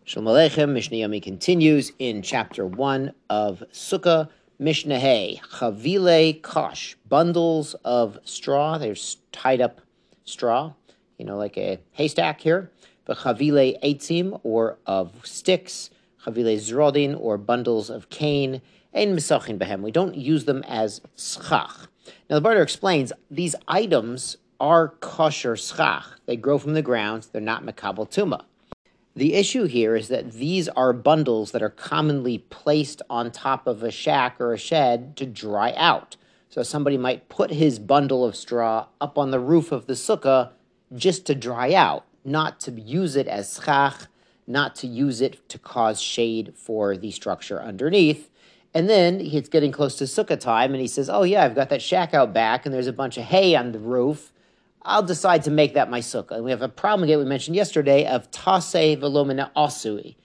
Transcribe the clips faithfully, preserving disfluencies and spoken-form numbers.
Shalom Aleichem. Mishnah Yomi continues in chapter one of Sukkah. Mishnah Hay, Chavile Kosh, bundles of straw. There's tied up straw, you know, like a haystack here. But Chavile Eitzim, or of sticks. Chavile Zrodin, or bundles of cane. Ein Misachin Behem. We don't use them as schach. Now the Barter explains these items are kosher schach. They grow from the ground. They're not mekabel tuma. The issue here is that these are bundles that are commonly placed on top of a shack or a shed to dry out. So somebody might put his bundle of straw up on the roof of the sukkah just to dry out, not to use it as schach, not to use it to cause shade for the structure underneath. And then it's getting close to sukkah time, and he says, oh yeah, I've got that shack out back, and there's a bunch of hay on the roof. I'll decide to make that my sukkah. And we have a problem again we mentioned yesterday of taseh velomina asui.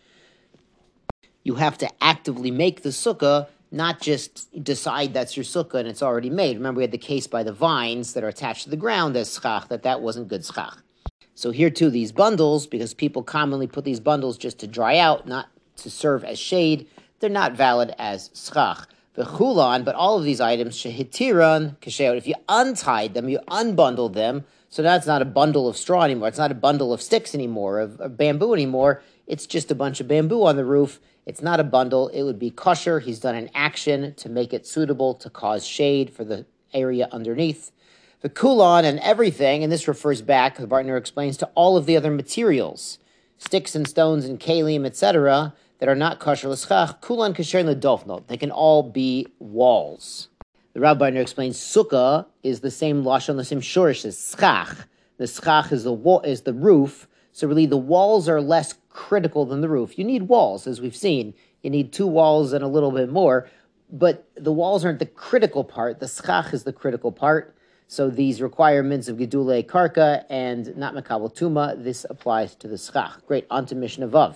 You have to actively make the sukkah, not just decide that's your sukkah and it's already made. Remember, we had the case by the vines that are attached to the ground as schach, that that wasn't good schach. So here too, these bundles, because people commonly put these bundles just to dry out, not to serve as shade, they're not valid as schach. Chulan, but all of these items, shehitiran kasheot, if you untied them, you unbundled them, so now it's not a bundle of straw anymore, it's not a bundle of sticks anymore, of, of bamboo anymore, it's just a bunch of bamboo on the roof, it's not a bundle, it would be kosher, he's done an action to make it suitable to cause shade for the area underneath. The kulan and everything, and this refers back, the Bartner explains, to all of the other materials, sticks and stones and kalim, et cetera, that are not kosher l'schach, kulan kasher l'dofnot. They can all be walls. The Rabbi explains sukkah is the same lashon, the same shorish as schach. The schach is the wall, is the roof. So really, the walls are less critical than the roof. You need walls, as we've seen. You need two walls and a little bit more, but the walls aren't the critical part. The schach is the critical part. So these requirements of gedule karka and not mekabel tuma, this applies to the schach. Great. On to Mishnah Vav.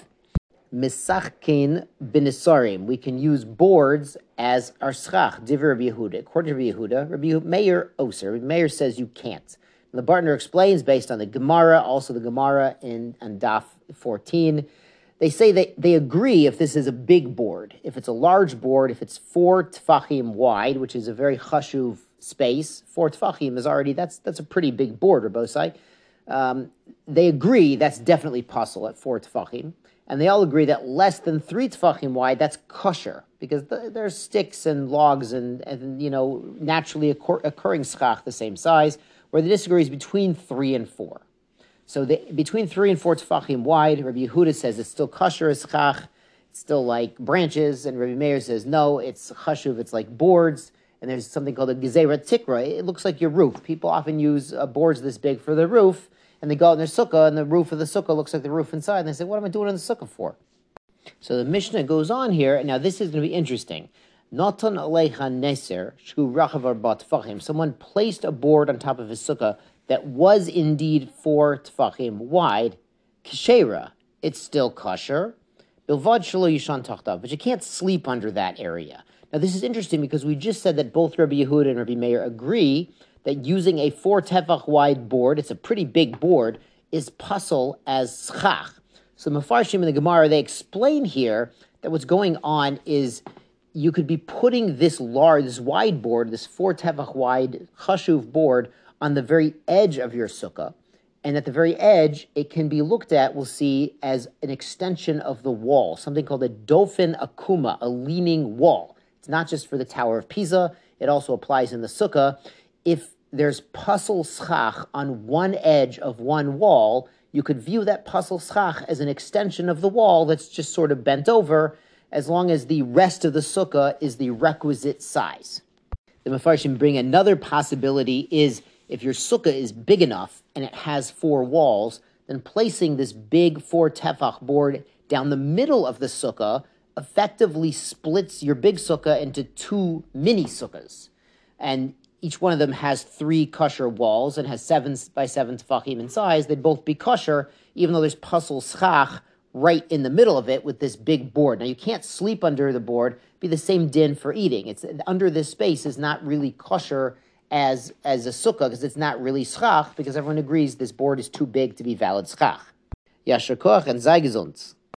Misachkin binisarim. We can use boards as our schach. Divrei Rabbi Yehuda. According to Rabbi Yehuda, Rabbi Meir Oser. Rabbi Meir says you can't. And the Bartner explains based on the Gemara, also the Gemara in on Daf fourteen. They say that they agree if this is a big board, if it's a large board, if it's four tfachim wide, which is a very chashuv space. Four tfachim is already that's that's a pretty big board, Rabosai. Um, they agree that's definitely possible at four tfachim. And they all agree that less than three tefachim wide, that's kosher, because the, there's sticks and logs and, and you know, naturally occur, occurring schach the same size, where the disagree is between three and four. So the, between three and four tefachim wide, Rabbi Yehuda says it's still kosher as schach, it's still like branches, and Rabbi Meir says no, it's chashuv, it's like boards, and there's something called a gezerah tikra. It looks like your roof. People often use uh, boards this big for their roof, and they go out in their sukkah, and the roof of the sukkah looks like the roof inside, and they say, what am I doing in the sukkah for? So the Mishnah goes on here, and now this is going to be interesting. Natan alecha neser shu rachavar bat tfachim. Someone placed a board on top of his sukkah that was indeed four tfachim wide. Kshera, it's still kosher. Bilvad shelo yishan tachtav, but you can't sleep under that area. Now this is interesting because we just said that both Rabbi Yehuda and Rabbi Meir agree that using a four tefach wide board, it's a pretty big board, is pasul as schach. So the Mefarshim in the Gemara, they explain here that what's going on is you could be putting this large, this wide board, this four tefach wide chashuv board on the very edge of your sukkah, and at the very edge, it can be looked at, we'll see, as an extension of the wall, something called a dofin akuma, a leaning wall. It's not just for the Tower of Pisa, it also applies in the sukkah. If there's pasul schach on one edge of one wall, you could view that pasul schach as an extension of the wall that's just sort of bent over, as long as the rest of the sukkah is the requisite size. The Mefarshim bring another possibility is if your sukkah is big enough and it has four walls, then placing this big four tefach board down the middle of the sukkah effectively splits your big sukkah into two mini sukkahs. And each one of them has three kosher walls and has seven by seven tefachim in size. They'd both be kosher, even though there's pasul schach right in the middle of it with this big board. Now, you can't sleep under the board. It'd be the same din for eating. It's under this space is not really kosher as, as a sukkah, because it's not really schach, because everyone agrees this board is too big to be valid schach. Yashar koach and sei gesund.